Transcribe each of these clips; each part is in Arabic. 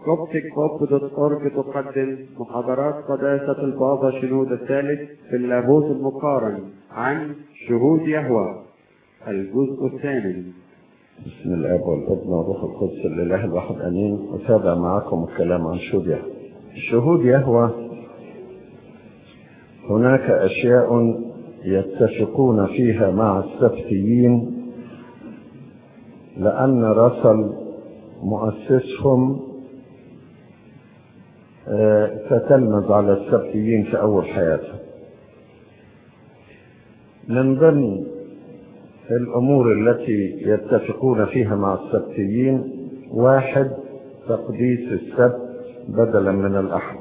Coptic.org تقدم محاضرات قداسة البابا شنود الثالث في اللاهوت المقارن عن شهود يهوه الجزء الثاني. بسم الاب والابن والروح القدس الاله الواحد امين. اتابع معكم الكلام عن شهود يهوه. شهود يهوه هناك اشياء يتفقون فيها مع السبتيين، لان رسل مؤسسهم تتلمذ على السبتيين في اول حياته. من ضمن الامور التي يتفقون فيها مع السبتيين: 1. تقديس السبت بدلا من الاحد.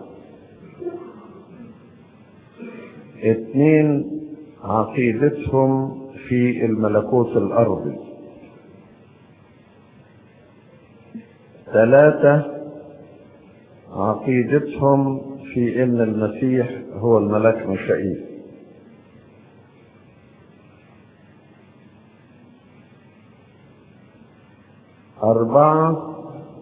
2. عقيدتهم في الملكوت الارضي. 3. عقيدتهم في ان المسيح هو الملاك ميخائيل. 4.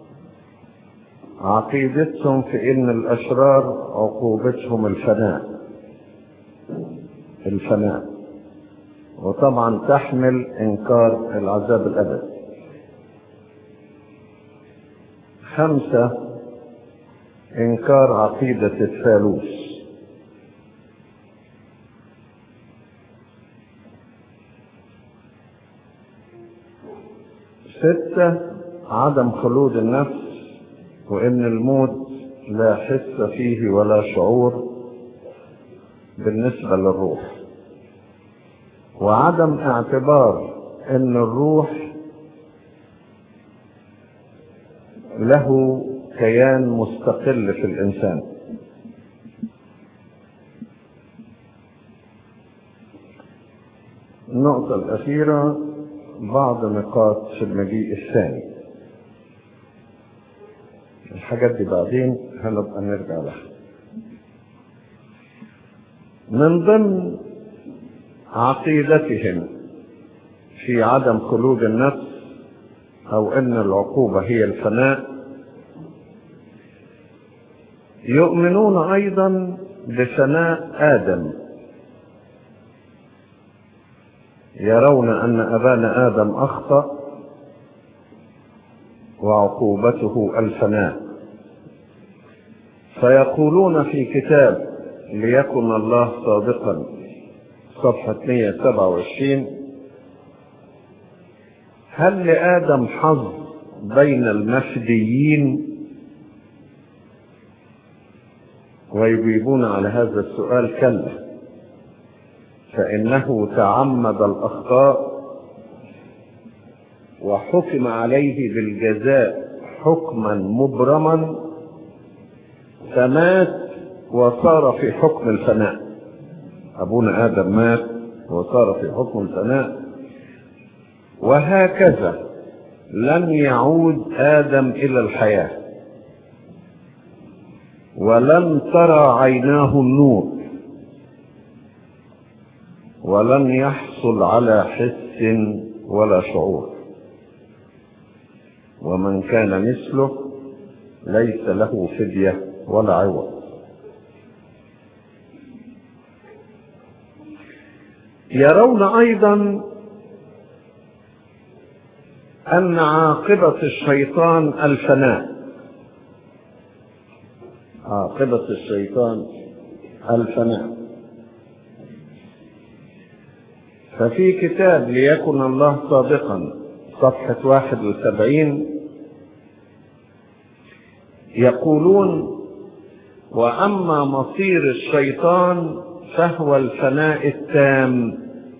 عقيدتهم في ان الاشرار عقوبتهم الفناء، وطبعا تحمل انكار العذاب الابدي. 5. انكار عقيدة الثالوث. 6. عدم خلود النفس، وان الموت لا حس فيه ولا شعور بالنسبة للروح، وعدم اعتبار ان الروح له كيان مستقل في الانسان. النقطة الاخيرة بعض نقاط في المجيء الثاني. الحاجات دي بعدين هنبقى نرجع لها. من ضمن عقيدتهم في عدم خلود النفس او ان العقوبة هي الفناء، يؤمنون ايضا بفناء ادم. يرون ان ابانا ادم اخطأ وعقوبته الفناء، فيقولون في كتاب ليكن الله صادقا صفحة 127: هل لآدم حظ بين المفديين؟ ويجيبون على هذا السؤال: كلا، فإنه تعمد الأخطاء وحكم عليه بالجزاء حكما مبرما، فمات وصار في حكم الفناء. أبونا آدم مات وصار في حكم الفناء، وهكذا لن يعود آدم إلى الحياة، ولن ترى عيناه النور، ولن يحصل على حس ولا شعور، ومن كان مثله ليس له فدية ولا عوض. يرون ايضا ان عاقبة الشيطان الفناء. عاقبة الشيطان الفناء. ففي كتاب ليكن الله صادقا صفحة 71 يقولون: وأما مصير الشيطان فهو الفناء التام،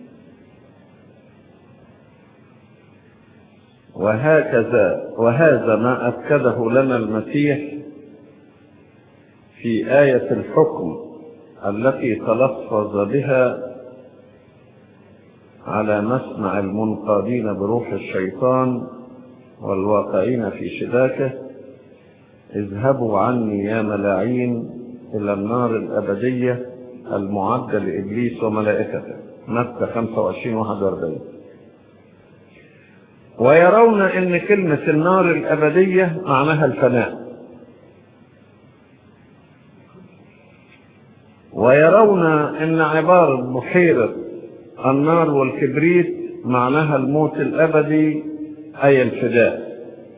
وهذا ما أكده لنا المسيح في آية الحكم التي تلفظ بها على مسمع المنقادين بروح الشيطان والواقعين في شباكه: اذهبوا عني يا ملاعين إلى النار الأبدية المعدة لإبليس وملائكته. متى 25:41. ويرون ان كلمة النار الابدية معناها الفناء، ويرون ان عبارة بحيرة النار والكبريت معناها الموت الابدي اي الفداء.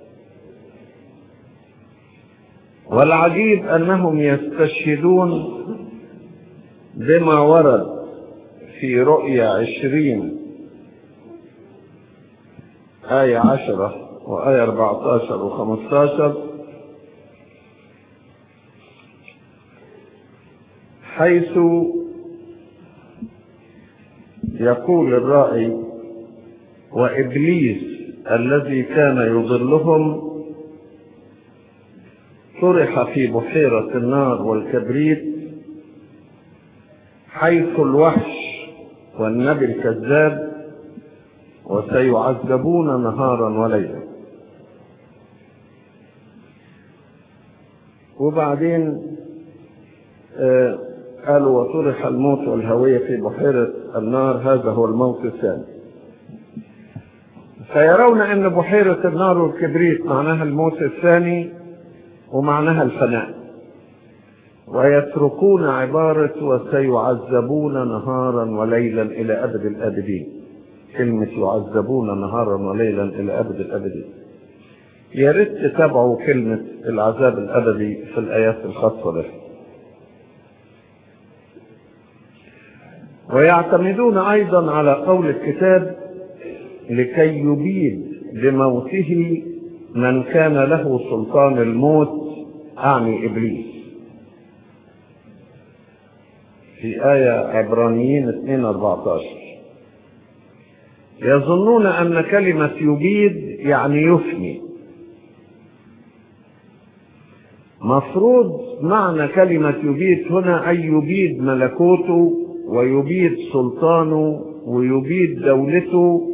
والعجيب انهم يستشهدون بما ورد في رؤيا 20 آية 10 وآية 14 و15، حيث يقول الرائي: وإبليس الذي كان يضلهم طرح في بحيرة النار والكبريت، حيث الوحش والنبي الكذاب، وسيعذبون نهارا وليلا. وبعدين قالوا: وطرح الموت والهوية في بحيرة النار، هذا هو الموت الثاني. فيرون ان بحيرة النار والكبريت معناها الموت الثاني ومعناها الفناء، ويتركون عبارة وسيعذبون نهارا وليلا إلى أبد الآبدين. كلمة يعذبون نهارا وليلا إلى أبد الآبدين، يا ريت تتابعوا كلمة العذاب الأبدي في الآيات الخاصة به. ويعتمدون أيضا على قول الكتاب: لكي يبيد بموته من كان له سلطان الموت، أعني إبليس، في آية عبرانيين 2:14. يظنون أن كلمة يبيد يعني يفني. مفروض معنى كلمة يبيد هنا أن يبيد ملكوته ويبيد سلطانه ويبيد دولته،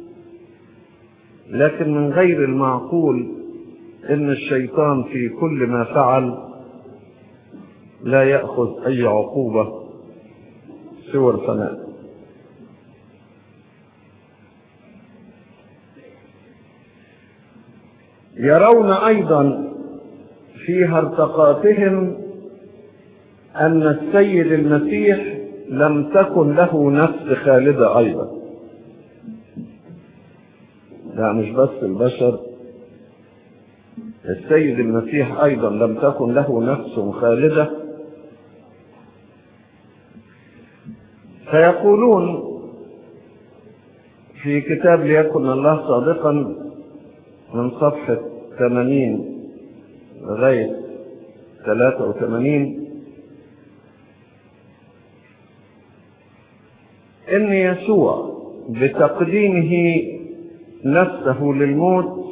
لكن من غير المعقول ان الشيطان في كل ما فعل لا يأخذ اي عقوبة سوى الفناء. يرون ايضا في هرطقاتهم ان السيد المسيح لم تكن له نفس خالدة ايضا. لا، مش بس البشر، السيد المسيح ايضا لم تكن له نفس خالدة. فيقولون في كتاب ليكن الله صادقا من صفحة 80 لغاية 83 ان يسوع بتقديمه نفسه للموت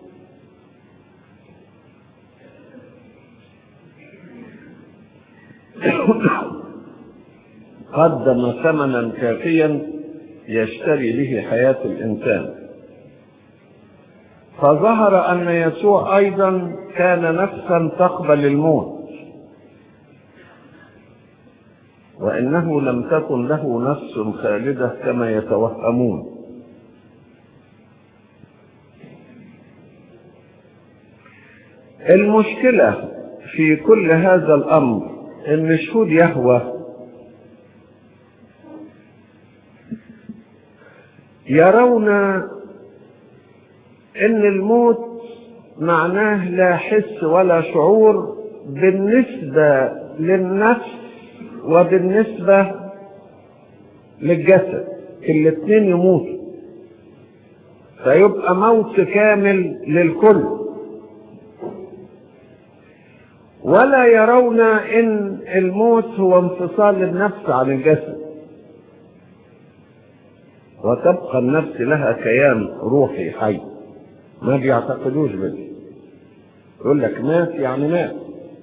قدم ثمنا كافيا يشتري به حياة الإنسان. فظهر أن يسوع أيضا كان نفسا تقبل الموت، وإنه لم تكن له نفس خالدة كما يتوهمون. المشكلة في كل هذا الأمر إن شهود يهوه يرون إن الموت معناه لا حس ولا شعور بالنسبة للنفس وبالنسبة للجسد، الاثنين يموتوا، فيبقى موت كامل للكل. ولا يرون ان الموت هو انفصال النفس عن الجسد، وتبقى النفس لها كيان روحي حي. ما بيعتقدوش بده، يقول لك مات يعني مات.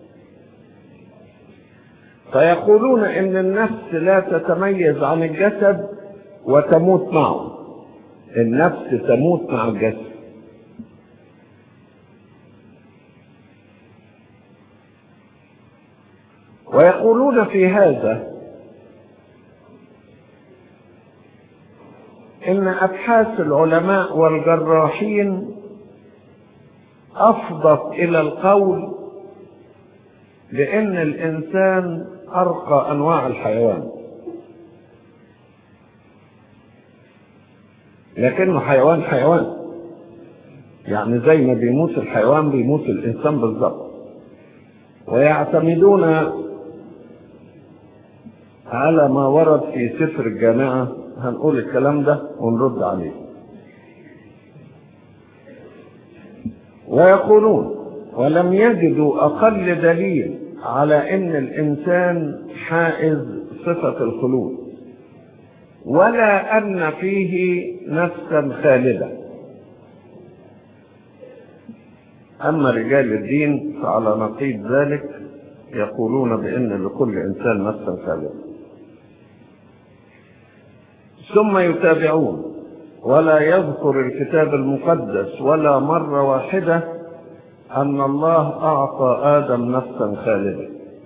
فيقولون ان النفس لا تتميز عن الجسد وتموت معه، النفس تموت مع الجسد. ويقولون في هذا إن أبحاث العلماء والجراحين أفضت إلى القول بأن الإنسان أرقى أنواع الحيوان، لكنه حيوان يعني زي ما بيموت الحيوان بيموت الإنسان بالضبط. ويعتمدون على ما ورد في سفر الجامعة، هنقول الكلام ده ونرد عليه. ويقولون ولم يجدوا أقل دليل على أن الإنسان حائز صفة الخلود، ولا أن فيه نفسا خالدة. أما رجال الدين فعلى نقيض ذلك يقولون بأن لكل إنسان نفسا خالدة. ثم يتابعون ولا يذكر الكتاب المقدس ولا مرة واحدة أن الله أعطى آدم نفسا خالدة.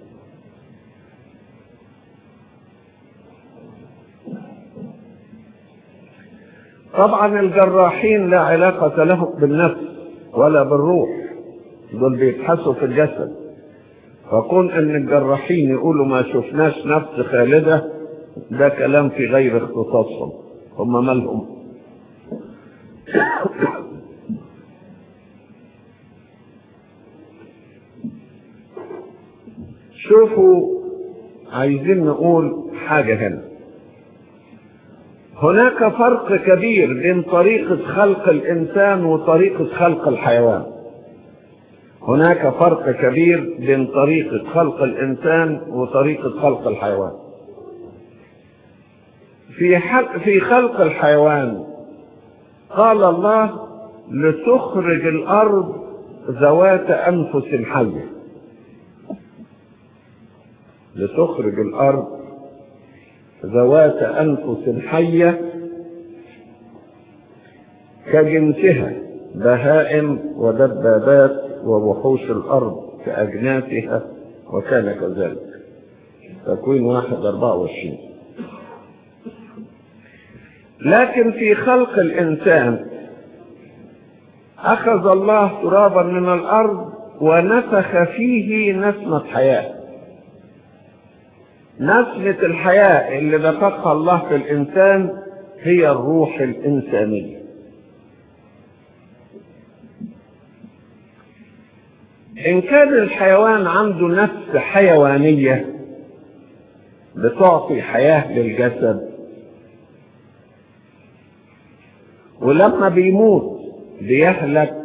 طبعا الجراحين لا علاقة لهم بالنفس ولا بالروح، دول بيبحثوا في الجسد، فكون ان الجراحين يقولوا ما شفناش نفس خالدة ده كلام في غير اختصاصهم، هم مالهم. شوفوا، عايزين نقول حاجة هنا. هناك فرق كبير بين طريقة خلق الإنسان وطريقة خلق الحيوان. هناك فرق كبير بين طريقة خلق الإنسان وطريقة خلق الحيوان. في خلق الحيوان قال الله لتخرج الأرض ذوات أنفس حية. لتخرج الأرض ذوات أنفس حية كجنسها بهائم ودبابات ووحوش الأرض كأجناسها، وكان كذلك. تكوين 1:24. لكن في خلق الإنسان أخذ الله ترابا من الأرض ونفخ فيه نسمة حياة. نسمة الحياة اللي نفخها الله في الإنسان هي الروح الإنسانية. إن كان الحيوان عنده نفس حيوانية بتعطي حياة للجسد، ولما بيموت بيهلك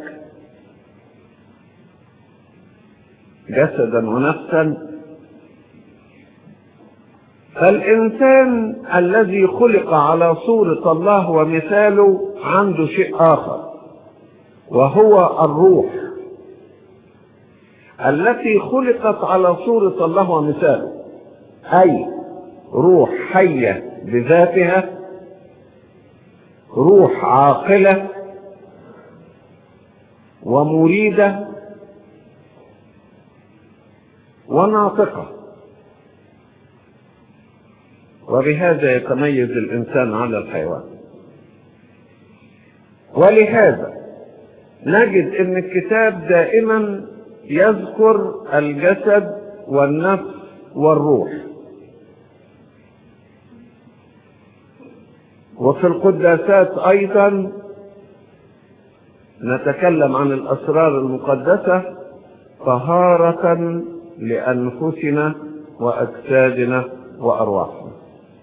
جسدا ونفسا، فالإنسان الذي خلق على صورة الله ومثاله عنده شيء آخر، وهو الروح التي خلقت على صورة الله ومثاله، أي روح حية بذاتها، روح عاقلة ومريدة وناطقة. وبهذا يتميز الإنسان على الحيوان. ولهذا نجد أن الكتاب دائما يذكر الجسد والنفس والروح. وفي القداسات أيضا نتكلم عن الأسرار المقدسة طهارة لأنفسنا وأجسادنا وأرواحنا،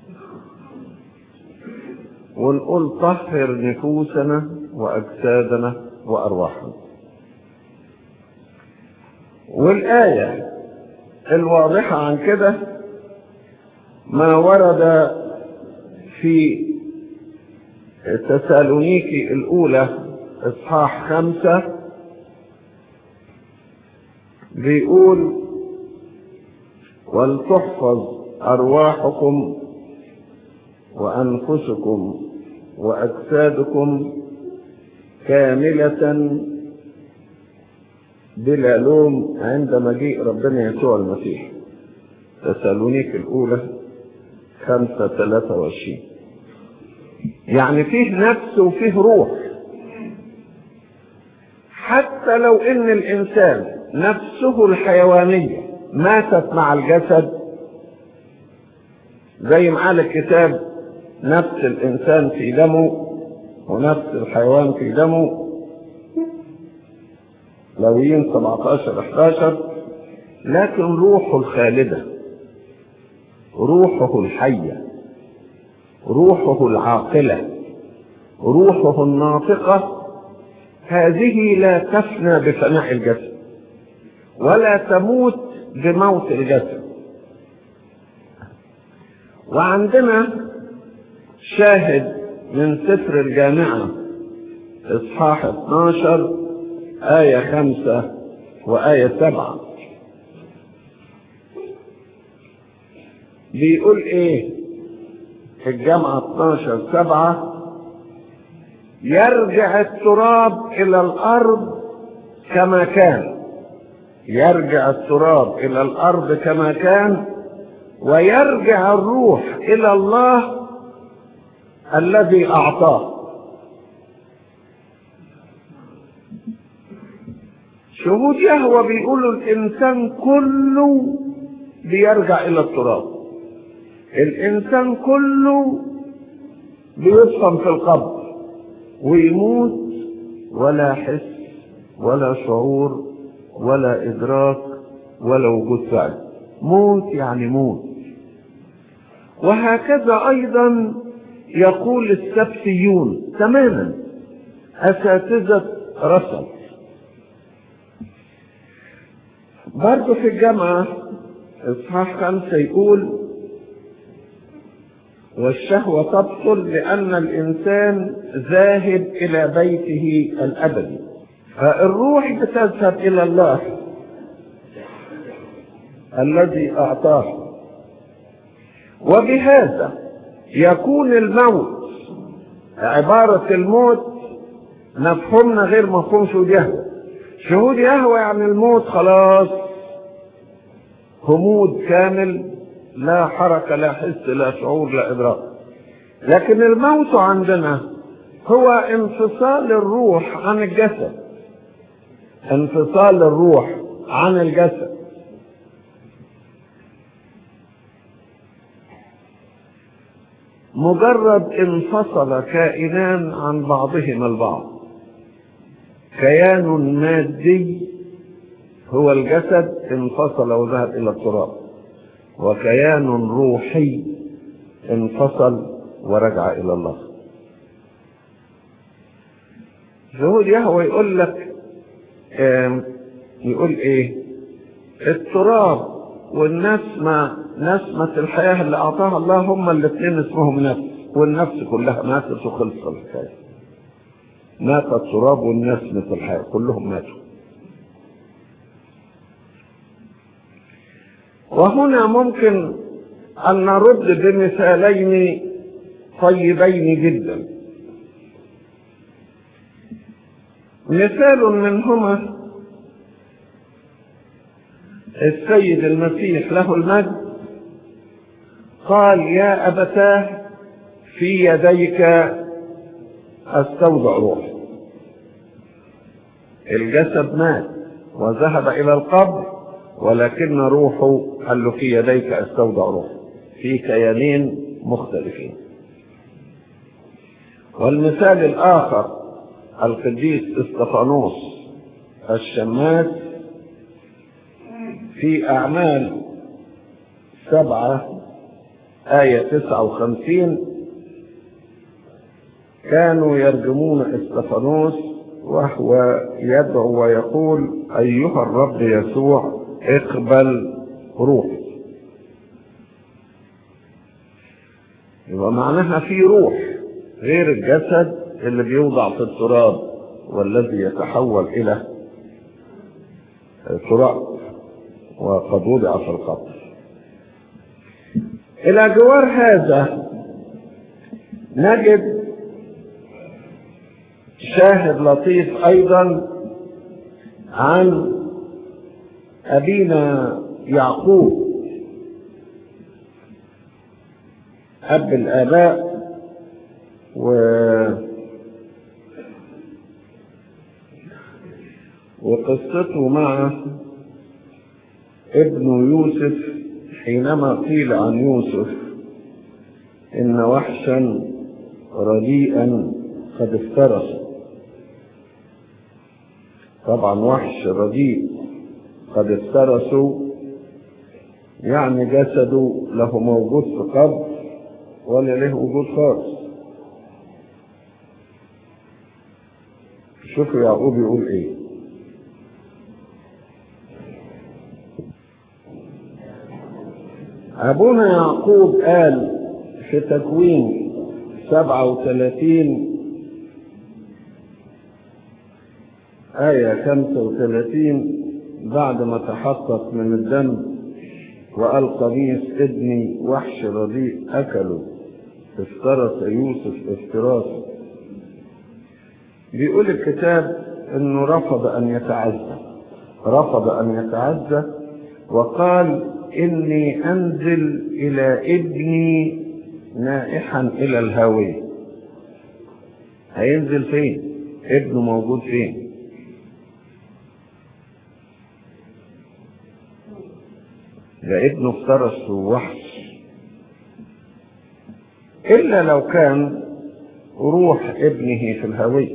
ونقول طهر نفوسنا وأجسادنا وأرواحنا. والآية الواضحة عن كده ما ورد في تسالونيكي الأولى إصحاح 5 بيقول ولتحفظ أرواحكم وأنفسكم وأجسادكم كاملة بلا لوم عند مجيء ربنا يسوع المسيح. تسالونيك الأولى 5:23. يعني فيه نفس وفيه روح. حتى لو ان الانسان نفسه الحيوانية ماتت مع الجسد، زي ما قال الكتاب نفس الإنسان في دمه ونفس الحيوان في دمه، لاويين 17:11. لكن روحه الخالدة، روحه الحية، روحه العاقلة، روحه الناطقة، هذه لا تفنى بفناء الجسد ولا تموت بموت الجسد. وعندنا شاهد من سفر الجامعة إصحاح 12 آية 5 وآية 7. بيقول ايه في الجامعة 12:7؟ يرجع التراب إلى الأرض كما كان، يرجع التراب إلى الأرض كما كان، ويرجع الروح إلى الله الذي أعطاه. شهود يهوه بيقولوا الإنسان كله بيرجع إلى التراب، الإنسان كله بيدفن في القبر ويموت ولا حس ولا شعور ولا إدراك ولا وجود فعل. موت يعني موت. وهكذا أيضا يقول السبتيون تماما، أساتذة رسل. برضو في الجامعة إصحاح 5 يقول والشهوة تبطل لأن الإنسان ذاهب إلى بيته الأبدي. فالروح بتذهب إلى الله الذي أعطاه. وبهذا يكون الموت، عبارة الموت مفهومنا غير مفهوم شهود يهوه. شهود يهوه يعني الموت خلاص، همود كامل، لا حركة لا حس لا شعور لا إدراك. لكن الموت عندنا هو انفصال الروح عن الجسد، انفصال الروح عن الجسد. مجرد انفصل كائنان عن بعضهما البعض. كيان مادي هو الجسد انفصل وذهب إلى التراب، وكيان روحي انفصل ورجع إلى الله. شهود يهوه يقول لك يقول ايه؟ التراب والنسمة، نسمة الحياة اللي أعطاها الله، هما الاثنين اسمهم نفس، والنفس كلها ماتت وخلصت الحياة. مات التراب والنسمة الحياة كلهم ماتوا. وهنا ممكن أن نرد بمثالين طيبين جدا. مثال منهما السيد المسيح له المجد قال يا أبتاه في يديك استودع روحي. الجسد مات وذهب إلى القبر، ولكن روحه قال له في يديك استودع روحي، في كيانين مختلفين. والمثال الآخر القديس استفانوس الشماس في أعمال 7 آية 59. كانوا يرجمون استفانوس وهو يدعو ويقول أيها الرب يسوع اقبل روحي. يبقى معناها في روح غير الجسد اللي بيوضع في التراب والذي يتحول إلى تراب وقد وضع في القبر. إلى جوار هذا نجد شاهد لطيف أيضا عن أبينا يعقوب أب الآباء، وقصته مع ابن يوسف حينما قيل عن يوسف إن وحشا رديئا قد افترس. طبعا وحش رديء قد افترسوا يعني جسده له موجود في قبر ولا له وجود خالص. شوفوا يعقوب يقول ايه. ابونا يعقوب قال في تكوين 37 آية 35 بعد ما تحقق من الدم وقال قميص ابني وحش رديء أكله افترس يوسف افتراسه. بيقول الكتاب انه رفض ان يتعزى وقال اني انزل الى ابني نائحا الى الهاوية. هينزل فين؟ ابنه موجود فين؟ ده ابنه افترس ووحش. إلا لو كان روح ابنه في الهوية،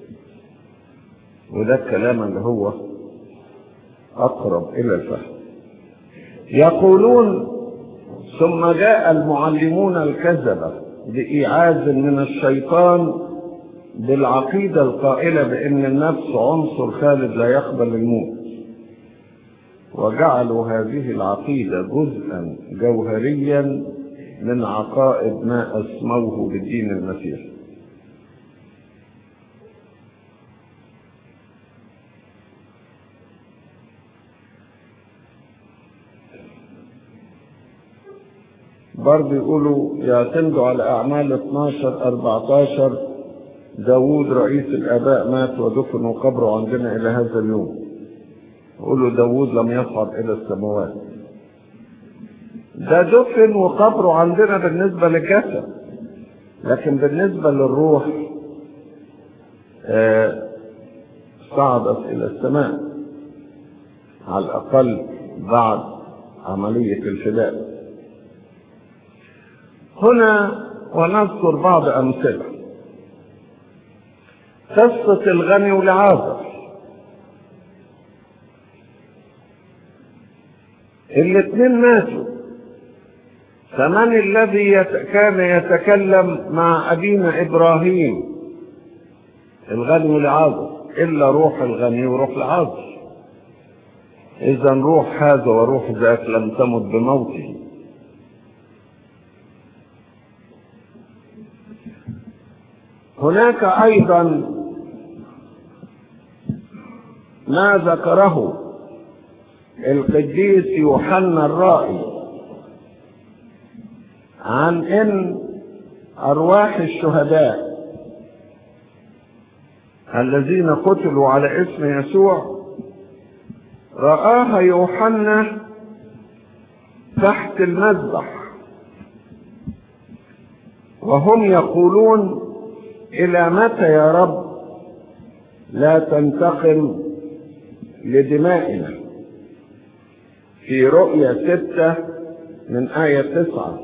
وده الكلام اللي هو أقرب إلى الفهم. يقولون ثم جاء المعلمون الكذبة بإيعاز من الشيطان بالعقيدة القائلة بأن النفس عنصر خالد لا يقبل الموت، وجعلوا هذه العقيدة جزءا جوهريا من عقائد ما أسموه بالدين المسيحي. برضه يقولوا يعتمدوا على أعمال 12-14 داود رئيس الآباء مات ودفن وقبره عندنا إلى هذا اليوم. يقولوا داود لم يصعد إلى السماوات. ده دفن وقبره عندنا بالنسبة للجسد، لكن بالنسبة للروح صعدت إلى السماء على الأقل بعد عملية الفداء. هنا ونذكر بعض أمثلة. قصة الغني والعازر، الاثنين ماتوا، فمن الذي كان يتكلم مع أبينا إبراهيم الغني والعازر إلا روح الغني وروح العازر. إذا روح هذا وروح ذاك لم تمت بموته. هناك أيضا ما ذكره القديس يوحنا الرائي عن ان ارواح الشهداء الذين قتلوا على اسم يسوع رآها يوحنا تحت المذبح، وهم يقولون إلى متى يا رب لا تنتقم لدمائنا؟ في رؤيا 6 من آية 9.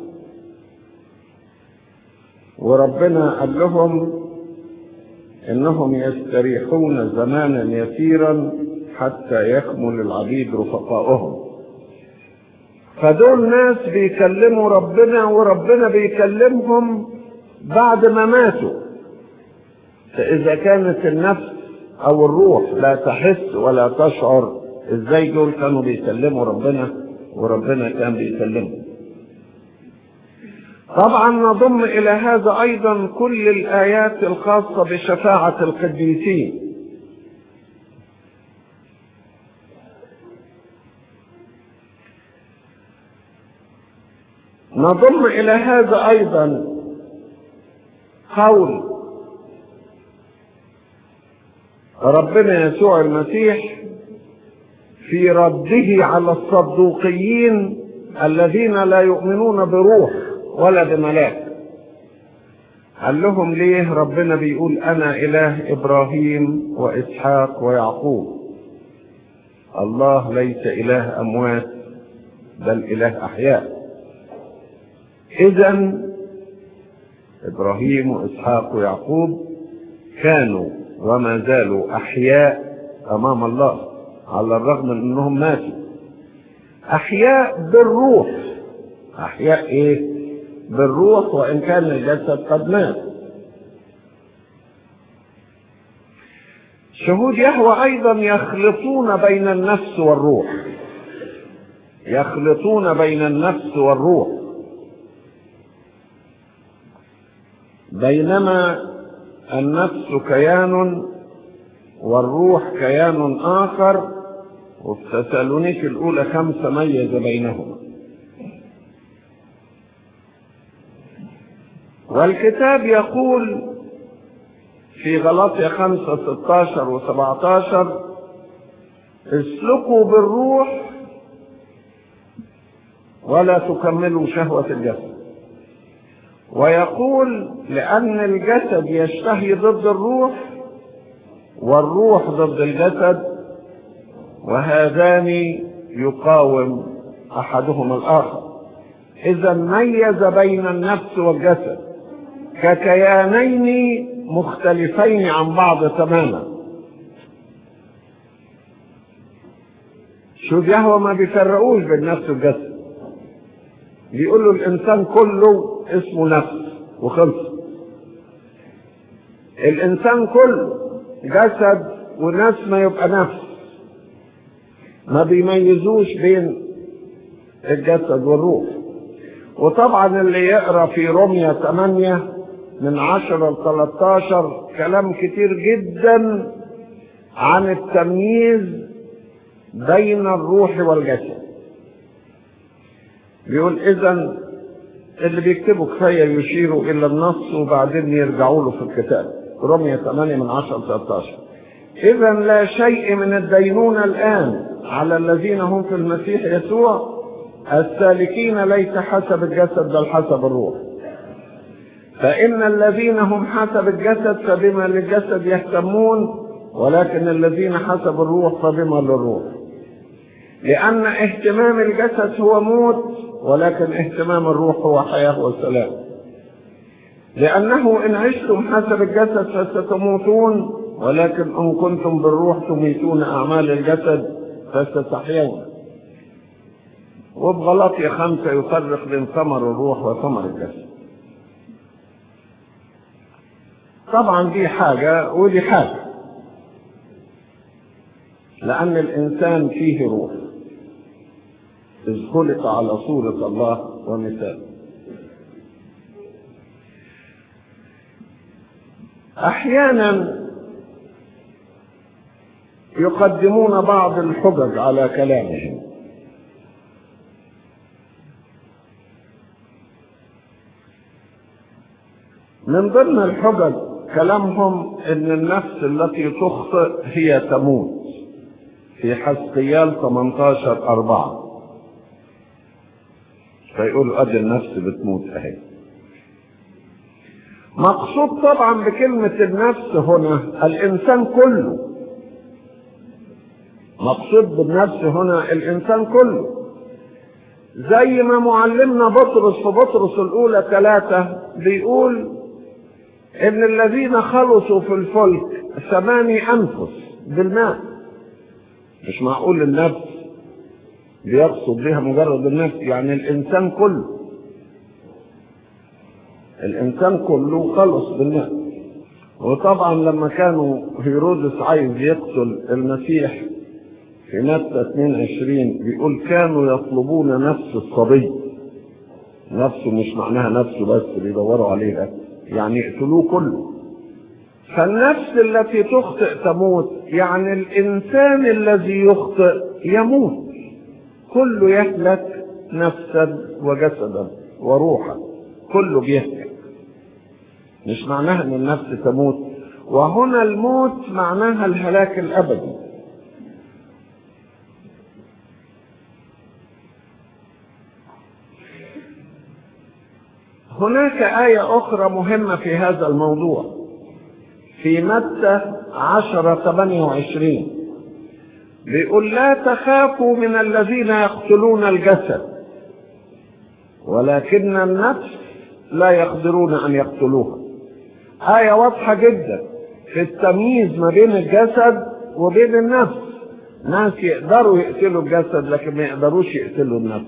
وربنا قال لهم إنهم يستريحون زمانا يسيرا حتى يكمل العبيد رفقائهم. فدول ناس بيكلموا ربنا وربنا بيكلمهم بعد ما ماتوا. فإذا كانت النفس أو الروح لا تحس ولا تشعر، إزاي دول كانوا بيكلموا ربنا وربنا كان بيكلمهم؟ طبعا نضم إلى هذا أيضا كل الآيات الخاصة بشفاعة القديسين. نضم إلى هذا أيضا قول ربنا يسوع المسيح في رده على الصدوقيين الذين لا يؤمنون بروح ولا بملاك. قال لهم ليه ربنا بيقول أنا إله إبراهيم وإسحاق ويعقوب؟ الله ليس إله أموات بل إله أحياء. إذن إبراهيم وإسحاق ويعقوب كانوا وما زالوا أحياء أمام الله على الرغم من أنهم ماتوا. أحياء بالروح. أحياء إيه؟ بالروح، وإن كان الجسد قد مات. شهود يهوه أيضا يخلطون بين النفس والروح. يخلطون بين النفس والروح، بينما النفس كيان والروح كيان آخر. وفي تسالونيك الأولى 5 ميز بينهما. والكتاب يقول في غلاطيا 5:16 و17: اسلكوا بالروح ولا تكملوا شهوة الجسد. ويقول لأن الجسد يشتهي ضد الروح والروح ضد الجسد، وهذان يقاوم أحدهما الآخر. إذا ميز بين النفس والجسد ككيانين مختلفين عن بعض تماما. شوف يهوه ما بيفرقوش بين النفس والجسد، بيقولوا الإنسان كله اسمه نفس وخلص. الإنسان كله جسد ونفس ما يبقى نفس، ما بيميزوش بين الجسد والروح. وطبعا اللي يقرأ في رومية 8:10-13 كلام كتير جدا عن التمييز بين الروح والجسد. بيقول إذن اللي بيكتبوا كفاية يشيروا إلى النص وبعدين يرجعوا له في الكتاب. رومية 8:10-13: إذا لا شيء من الدينونة الآن على الذين هم في المسيح يسوع السالكين ليس حسب الجسد بل حسب الروح. فإن الذين هم حسب الجسد فبما للجسد يهتمون، ولكن الذين حسب الروح فبما للروح. لأن اهتمام الجسد هو موت، ولكن اهتمام الروح هو حياة وسلام. لأنه إن عشتم حسب الجسد فستموتون، ولكن إن كنتم بالروح تميتون أعمال الجسد فستحيون. وبغلاطيا 5 يفرق بين ثمر الروح وثمر الجسد. طبعا دي حاجة ودي حاجة، لأن الإنسان فيه روح إذ خلق على صورة الله ومثاله. أحيانا يقدمون بعض الحجج على كلامهم. من ضمن الحجج كلامهم ان النفس التي تخطئ هي تموت، في حزقيال 18:4. فيقولوا ادي النفس بتموت اهي. مقصود طبعا بكلمة النفس هنا الانسان كله. مقصود بالنفس هنا الانسان كله، زي ما معلمنا بطرس في بطرس الأولى 3 بيقول إن الذين خلصوا في الفلك 8 أنفس بالماء. مش معقول النفس بيقصد بها مجرد النفس، يعني الإنسان كله. الإنسان كله خلص بالماء. وطبعا لما كانوا هيرودس عايز يقتل المسيح في متى 22 بيقول كانوا يطلبون نفس الصبي. نفسه مش معناها نفسه بس بيدوروا عليها، يعني يقتلوه كله. فالنفس التي تخطئ تموت، يعني الإنسان الذي يخطئ يموت. كله يهلك نفسا وجسدا وروحا، كله بيهلك. مش معناها ان النفس تموت، وهنا الموت معناها الهلاك الأبدي. هناك آية أخرى مهمة في هذا الموضوع في متى 10:28 بيقول لا تخافوا من الذين يقتلون الجسد، ولكن النفس لا يقدرون أن يقتلوها. آية واضحة جدا في التمييز ما بين الجسد وبين النفس. ناس يقدروا يقتلوا الجسد لكن ما يقدروش يقتلوا النفس.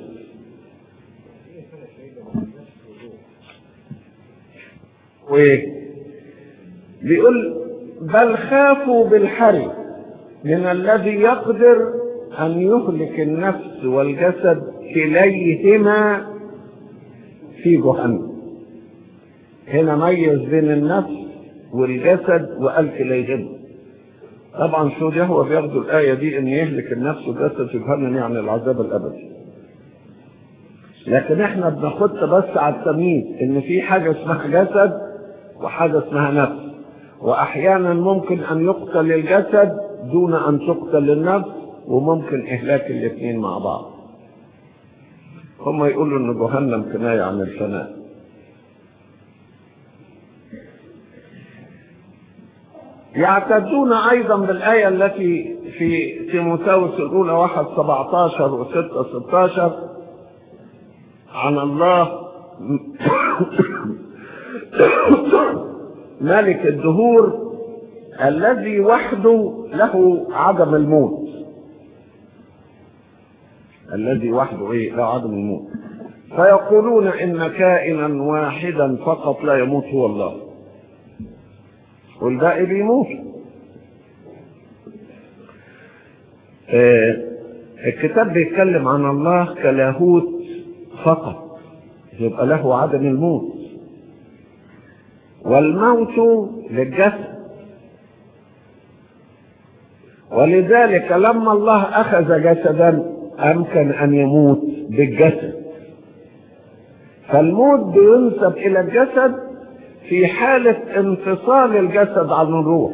بيقول بل خافوا بالحري من الذي يقدر أن يهلك النفس والجسد كليهما في جهنم. هنا ميز بين النفس والجسد وقال كليهما. طبعا شو يهوى بياخدوا الآية دي أن يهلك النفس والجسد في جهنم يعني العذاب الأبدي، لكن احنا بناخدها بس على التمييز ان في حاجة اسمها جسد وحاجة اسمها نفس، واحيانا ممكن ان يقتل الجسد دون ان تقتل النفس، وممكن اهلاك الاثنين مع بعض. هم يقولوا ان جهنم كناية عن الفناء. يعتدون ايضا بالاية التي في تيموثاوس الاولى 1:17 و6:16 عن الله ملك الدهور الذي وحده له عدم الموت. الذي وحده له عدم الموت. فيقولون ان كائنا واحدا فقط لا يموت هو الله، والباقي بيموت. الكتاب بيتكلم عن الله كلاهوت فقط، يبقى له عدم الموت، والموت للجسد. ولذلك لما الله أخذ جسدا أمكن أن يموت بالجسد. فالموت بينسب إلى الجسد في حالة انفصال الجسد عن الروح،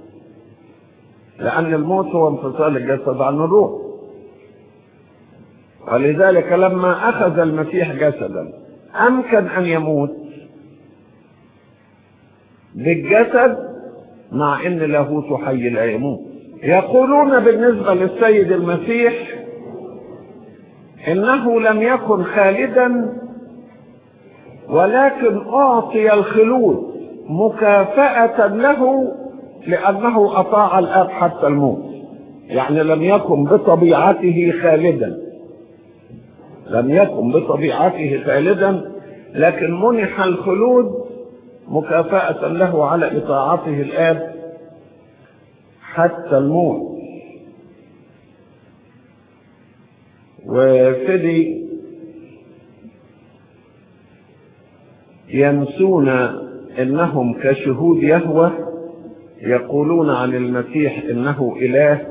لأن الموت هو انفصال الجسد عن الروح. ولذلك لما أخذ المسيح جسدا أمكن أن يموت بالجسد مع أن لاهوت حي لا يموت. يقولون بالنسبة للسيد المسيح إنه لم يكن خالدا ولكن أعطي الخلود مكافأة له لأنه أطاع الآب حتى الموت. يعني لم يكن بطبيعته خالدا، لم يكن بطبيعته خالدا، لكن منح الخلود مكافأة له على إطاعته الآب حتى الموت. وفدي ينسون إنهم كشهود يهوه يقولون عن المسيح إنه إله،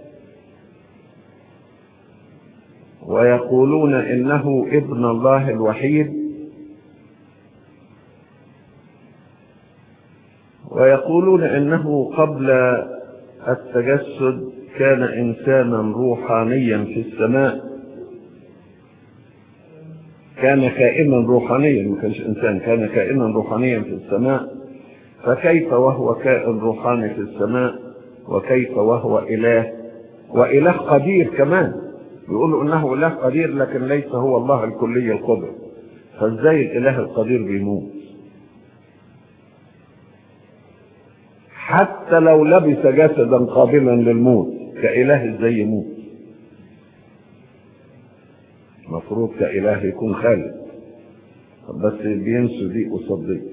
ويقولون إنه ابن الله الوحيد، ويقولون إنه قبل التجسد كان إنسانا روحانيا في السماء، كان كائنا روحانيا، ما كانش إنسان، كان كائنا روحانيا في السماء. فكيف وهو كائن روحاني في السماء وكيف وهو إله وإله قدير كمان؟ يقولوا إنه إله قدير لكن ليس هو الله الكلي القدر. فإزاي الإله القدير بيموت؟ حتى لو لبس جسدا قابلا للموت كإله إزاي يموت؟ مفروض كإله يكون خالد، بس بينسوا دي قصاد دي.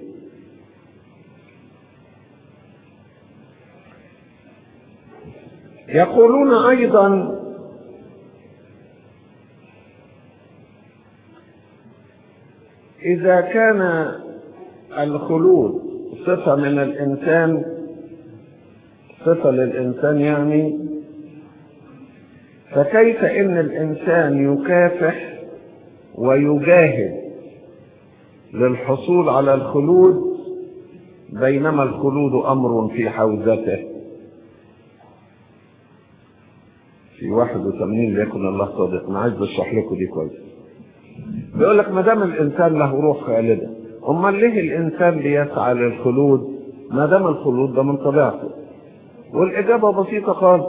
يقولون أيضا إذا كان الخلود صفة من الإنسان، صفة للإنسان يعني، فكيف إن الإنسان يكافح ويجاهد للحصول على الخلود بينما الخلود أمر في حوزته؟ في 81 ليكن الله صادق. أنا عايز أشرح لكم دي كويس. بيقول لك ما دام الإنسان له روح خالدة، أمال ليه الإنسان بيسعى للخلود ما دام الخلود ده من طبيعته؟ والإجابة بسيطة خالص،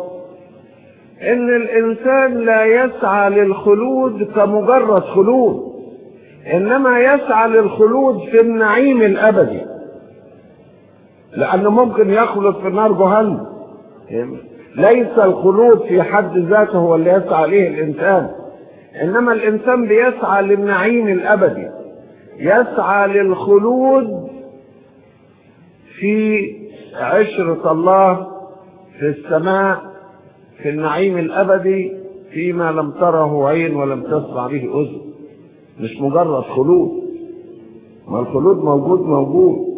إن الإنسان لا يسعى للخلود كمجرد خلود، إنما يسعى للخلود في النعيم الأبدي، لأنه ممكن يخلد في النار جهنم. ليس الخلود في حد ذاته هو اللي يسعى إليه الإنسان، إنما الإنسان بيسعى للنعيم الأبدي، يسعى للخلود في عشرة الله في السماء، في النعيم الأبدي، فيما لم تره عين ولم تسمع به أذن. مش مجرد خلود، ما الخلود موجود.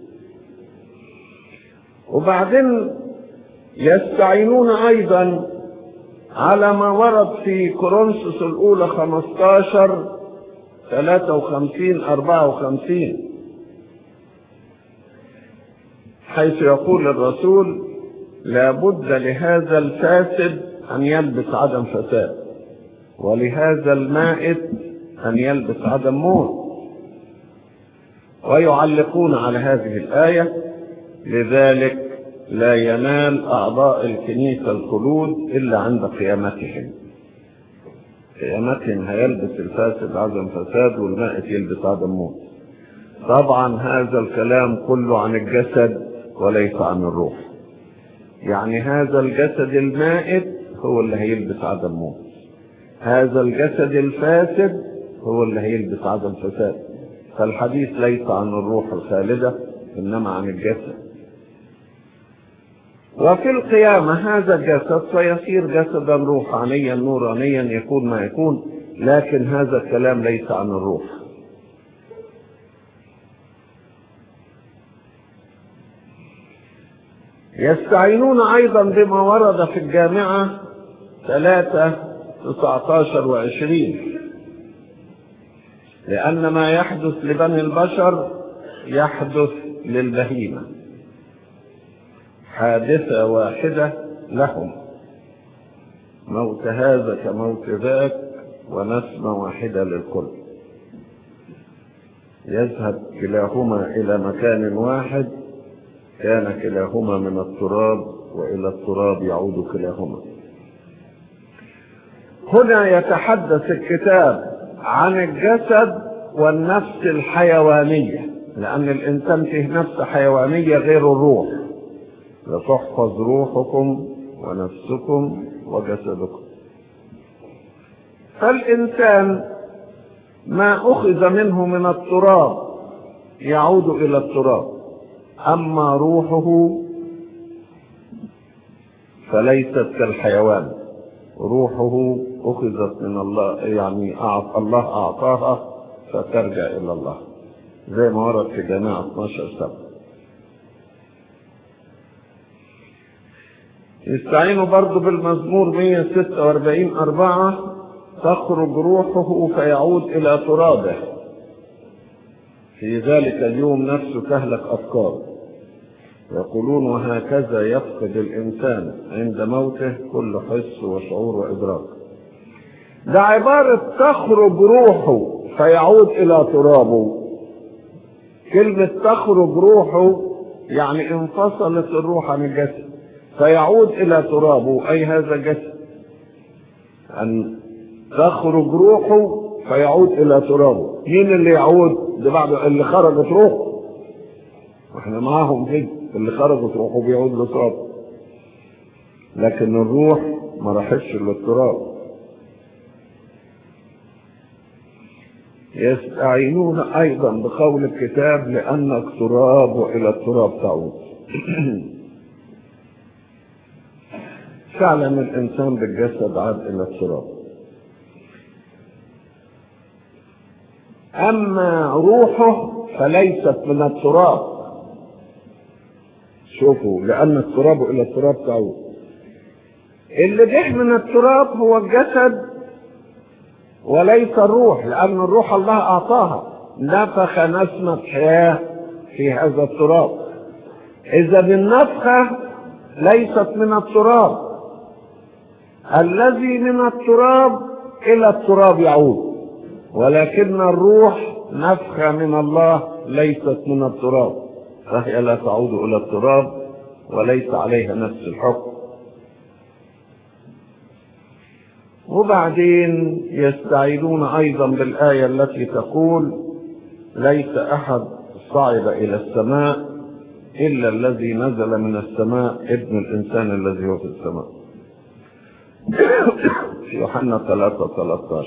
وبعدين يستعينون أيضا على ما ورد في كورنثوس الأولى 15:53-54، حيث يقول الرسول: لابد لهذا الفاسد أن يلبس عدم فساد، ولهذا المائت أن يلبس عدم موت. ويعلقون على هذه الآية: لذلك لا ينال أعضاء الكنيسة الخلود إلا عند قيامتهم. قيامتهم هيلبس الفاسد عدم فساد، والمائت يلبس عدم موت. طبعا هذا الكلام كله عن الجسد وليس عن الروح. يعني هذا الجسد المائت هو اللي هيلبس عدم موت، هذا الجسد الفاسد هو اللي هيلبس عدم فساد. فالحديث ليس عن الروح الخالدة إنما عن الجسد. وفي القيامة هذا الجسد سيصير جسدا روحانيا نورانيا، يكون ما يكون، لكن هذا الكلام ليس عن الروح. يستعينون أيضا بما ورد في الجامعة 3:19-20، لأن ما يحدث لبني البشر يحدث للبهيمة، حادثة واحدة لهم، موت هذا كموت ذاك، ونسمة واحدة للكل. يذهب كلاهما إلى مكان واحد، كان كلاهما من التراب، وإلى التراب يعود كلاهما. هنا يتحدث الكتاب عن الجسد والنفس الحيوانية، لأن الإنسان فيه نفس حيوانية غير الروح. لتحفظ روحكم ونفسكم وجسدكم. فالإنسان ما أخذ منه من التراب يعود إلى التراب، أما روحه فليست كالحيوان. روحه أخذت من الله، يعني الله أعطاها فترجع إلى الله، زي ما ورد في جامعة 12:7. يستعينوا برضو بالمزمور 146:4: تخرج روحه فيعود إلى ترابه، في ذلك اليوم نفسه تهلك أفكاره. يقولون: وهكذا يفقد الإنسان عند موته كل حس وشعور وإدراك. ده عبارة تخرج روحه فيعود إلى ترابه. كلمة تخرج روحه يعني انفصلت الروح عن الجسد، فيعود إلى ترابه، أي هذا الجسد. أن تخرج روحه فيعود إلى ترابه. مين اللي يعود؟ ده بعد اللي خرجت روحه، واحنا معاهم كده، اللي خرجت روحه بيعود لترابه، لكن الروح ما راحتش للتراب. يستعينون أيضا بقول الكتاب: لأنك تراب وإلى التراب تعود. فعلا الإنسان بالجسد عاد إلى التراب، أما روحه فليست من التراب. شوفوا: لأن التراب إلى التراب تعود. اللي جه من التراب هو الجسد وليس الروح، لأن الروح الله أعطاها، نفخ نسمة حياة في هذا التراب. إذا النفخة ليست من التراب، الذي من التراب إلى التراب يعود، ولكن الروح نفخة من الله ليست من التراب، فهي لا تعود إلى التراب وليس عليها نفس الحكم. وبعدين يستعيدون أيضا بالآية التي تقول ليس أحد صعد إلى السماء إلا الذي نزل من السماء ابن الإنسان الذي هو في السماء في يوحنا 3:13.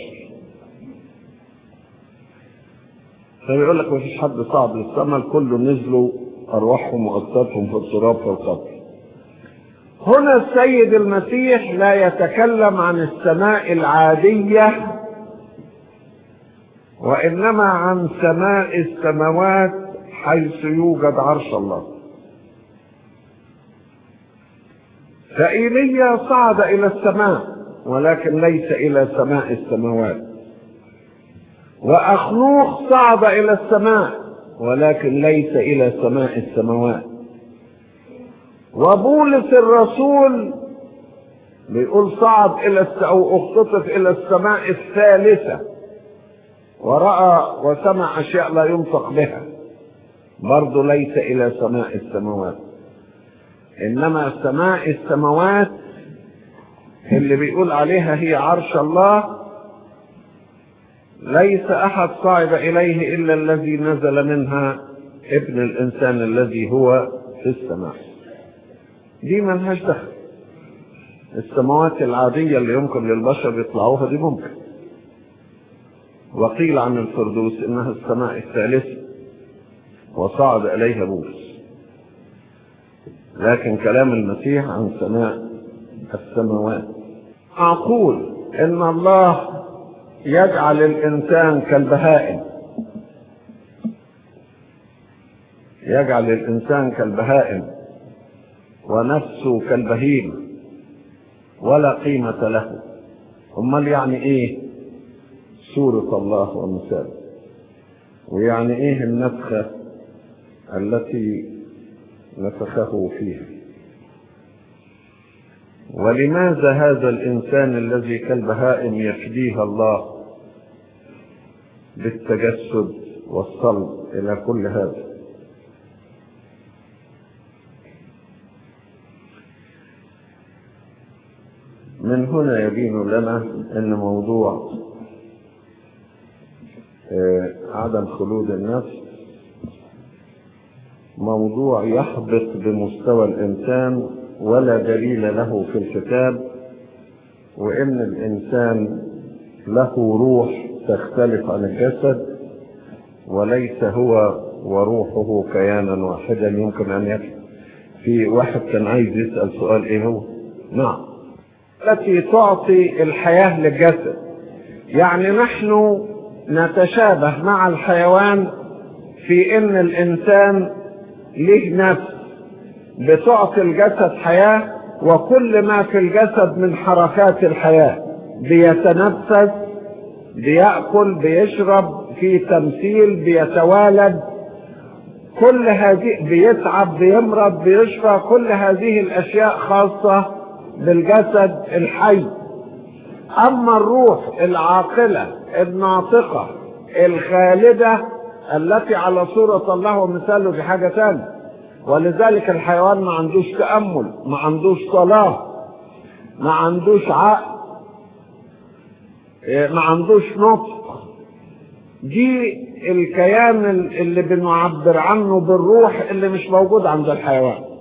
فبيقول لك مفيش حد صعد للسماء، الكل نزلوا أرواحهم وأجسادهم في التراب في القبر. هنا السيد المسيح لا يتكلم عن السماء العادية، وإنما عن سماء السماوات حيث يوجد عرش الله. فإيليا صعد إلى السماء ولكن ليس إلى سماء السماوات، وأخنوخ صعد إلى السماء ولكن ليس إلى سماء السماوات. وبولس الرسول بيقول صعد إلى أو اختطف إلى السماء الثالثة ورأى وسمع أشياء لا ينطق بها، برضه ليس إلى سماء السماوات. إنما سماء السماوات اللي بيقول عليها هي عرش الله ليس أحد صعد إليه إلا الذي نزل منها ابن الإنسان الذي هو في السماء. دي ملهاش دخل. السماوات العادية اللي يمكن للبشر يطلعوها دي ممكن. وقيل عن الفردوس إنها السماء الثالثة وصعد إليها بولس، لكن كلام المسيح عن سماء السماوات. أقول إن الله يجعل الإنسان كالبهائم، يجعل الإنسان كالبهائم ونفسه كالبهيمة ولا قيمة له. أمال يعني إيه سورة الله ومثاله؟ ويعني إيه النفخة التي نفخه فيها؟ ولماذا هذا الإنسان الذي كالبهائم يفديه الله بالتجسد والصلب إلى كل هذا؟ من هنا يبين لنا أن موضوع عدم خلود النفس موضوع يحبط بمستوى الإنسان ولا دليل له في الكتاب، وإن الإنسان له روح تختلف عن الجسد وليس هو وروحه كيانا واحدا. يمكن أن يفهم. في واحد كان عايز يسأل سؤال إيه هو؟ نعم، التي تعطي الحياة للجسد. يعني نحن نتشابه مع الحيوان في إن الإنسان له نفس بتعطي الجسد حياة، وكل ما في الجسد من حركات الحياة، بيتنفس، بيأكل، بيشرب، في تمثيل، بيتوالد، كل هذه، بيتعب، بيمرض، بيشفى، كل هذه الأشياء خاصة بالجسد الحي. أما الروح العاقلة الناطقة الخالدة التي على صورة الله ومثاله دي حاجة ثانية. ولذلك الحيوان ما عندوش تأمل، ما عندوش صلاة، ما عندوش عقل، ما عندوش نطق. دي الكيان اللي بنعبر عنه بالروح اللي مش موجود عند الحيوان.